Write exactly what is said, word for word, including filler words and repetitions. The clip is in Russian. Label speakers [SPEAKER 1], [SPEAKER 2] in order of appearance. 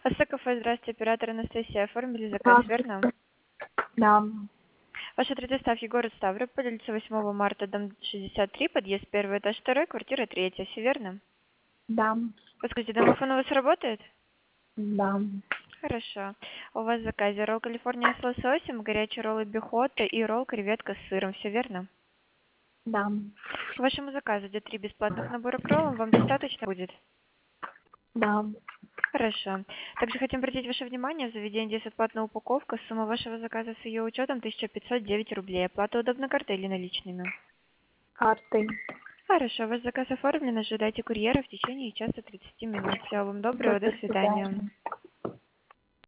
[SPEAKER 1] Осакафе, здравствуйте, оператор Анастасия. Оформили заказ, верно?
[SPEAKER 2] Здравствуйте. Да,
[SPEAKER 1] Ваш адрес доставки город Ставрополь, улица восьмого марта, дом шестьдесят три, подъезд первый, этаж второй, квартира третья. Все верно?
[SPEAKER 2] да,
[SPEAKER 1] Подскажите, домофон у вас работает?
[SPEAKER 2] да,
[SPEAKER 1] Хорошо. У вас в заказе ролл Калифорния с лососем, горячие роллы бихота и ролл креветка с сыром. Все верно?
[SPEAKER 2] да,
[SPEAKER 1] К вашему заказу идет три бесплатных набора к роллам. Вам достаточно будет?
[SPEAKER 2] да.
[SPEAKER 1] Хорошо. Также хотим обратить ваше внимание, в заведении действует платная упаковка. Сумма вашего заказа с ее учетом тысяча пятьсот девять рублей. Оплата удобно картой или наличными?
[SPEAKER 2] Картой.
[SPEAKER 1] Хорошо, ваш заказ оформлен. Ожидайте курьера в течение часа тридцати минут. Всего вам
[SPEAKER 2] До
[SPEAKER 1] доброго, до свидания.
[SPEAKER 2] свидания.